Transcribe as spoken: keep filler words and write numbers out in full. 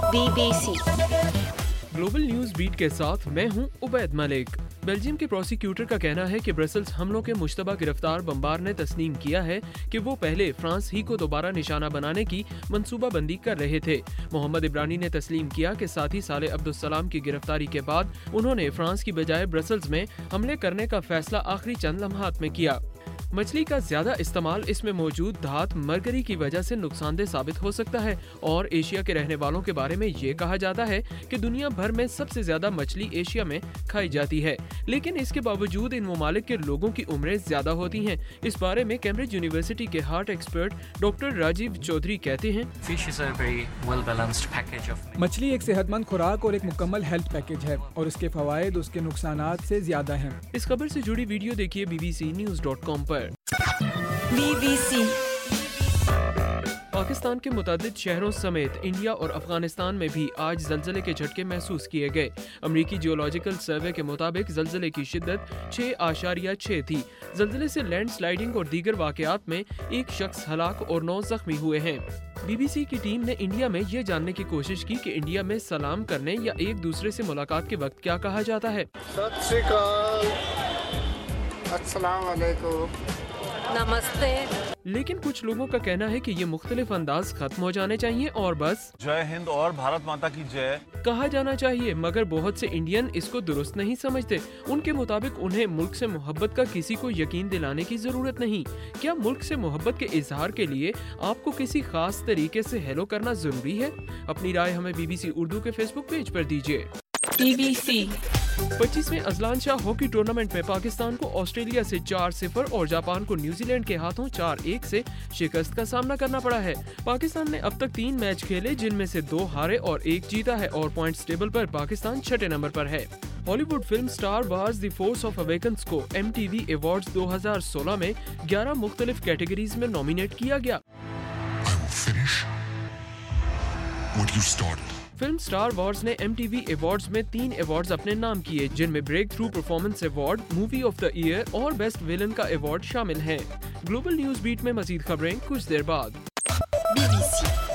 Be B C global news beat کے ساتھ میں ہوں عبید ملک۔ بیلجیم کے پروسیکیوٹر کا کہنا ہے کہ برسلز حملوں کے مشتبہ گرفتار بمبار نے تسلیم کیا ہے کہ وہ پہلے فرانس ہی کو دوبارہ نشانہ بنانے کی منصوبہ بندی کر رہے تھے۔ محمد عبرانی نے تسلیم کیا کہ ساتھی صالح عبدالسلام کی گرفتاری کے بعد انہوں نے فرانس کی بجائے برسلز میں حملے کرنے کا فیصلہ آخری چند لمحات میں کیا۔ مچھلی کا زیادہ استعمال اس میں موجود دھات مرکری کی وجہ سے نقصان دہ ثابت ہو سکتا ہے اور ایشیا کے رہنے والوں کے بارے میں یہ کہا جاتا ہے کہ دنیا بھر میں سب سے زیادہ مچھلی ایشیا میں کھائی جاتی ہے، لیکن اس کے باوجود ان ممالک کے لوگوں کی عمریں زیادہ ہوتی ہیں۔ اس بارے میں کیمبرج یونیورسٹی کے heart expert doctor Rajiv Chaudhry کہتے ہیں، مچھلی ایک صحت مند خوراک اور ایک مکمل ہیلتھ پیکج ہے اور اس کے فوائد اس کے نقصانات سے زیادہ ہیں۔ اس خبر سے جڑی ویڈیو دیکھیے B B C news dot com پر۔ بی بی سی پاکستان کے متعدد شہروں سمیت انڈیا اور افغانستان میں بھی آج زلزلے کے جھٹکے محسوس کیے گئے۔ امریکی جیولوجیکل سروے کے مطابق زلزلے کی شدت چھ اشاریہ چھ تھی۔ زلزلے سے لینڈ سلائیڈنگ اور دیگر واقعات میں ایک شخص ہلاک اور نو زخمی ہوئے ہیں۔ بی بی سی کی ٹیم نے انڈیا میں یہ جاننے کی کوشش کی کہ انڈیا میں سلام کرنے یا ایک دوسرے سے ملاقات کے وقت کیا کہا جاتا ہے۔ ست شری اکال، السلام علیکم، نمستے۔ لیکن کچھ لوگوں کا کہنا ہے کہ یہ مختلف انداز ختم ہو جانے چاہیے اور بس جے ہند اور بھارت ماتا کی جے کہا جانا چاہیے، مگر بہت سے انڈین اس کو درست نہیں سمجھتے۔ ان کے مطابق انہیں ملک سے محبت کا کسی کو یقین دلانے کی ضرورت نہیں۔ کیا ملک سے محبت کے اظہار کے لیے آپ کو کسی خاص طریقے سے ہیلو کرنا ضروری ہے؟ اپنی رائے ہمیں بی بی سی اردو کے فیس بک پیج پر دیجیے۔ بی بی سی پچیسویں ازلان شاہ ہاکی ٹورنامنٹ میں پاکستان کو آسٹریلیا سے چار صفر اور جاپان کو نیوزی لینڈ کے ہاتھوں چار ایک سے شکست کا سامنا کرنا پڑا ہے۔ پاکستان نے اب تک تین میچ کھیلے جن میں سے دو ہارے اور ایک جیتا ہے اور پوائنٹس ٹیبل پر پاکستان چھٹے نمبر پر ہے۔ Hollywood film star wars the force of awakens کو ایم ٹی وی ایوارڈز دو ہزار سولہ میں گیارہ مختلف کیٹیگریز میں نامینیٹ کیا گیا۔ فلم سٹار وارز نے ایم ٹی وی ایوارڈز میں تین ایوارڈز اپنے نام کیے، جن میں breakthrough performance award, movie of the year اور بیسٹ ویلن کا ایوارڈ شامل ہیں۔ گلوبل نیوز بیٹ میں مزید خبریں کچھ دیر بعد۔ Be B C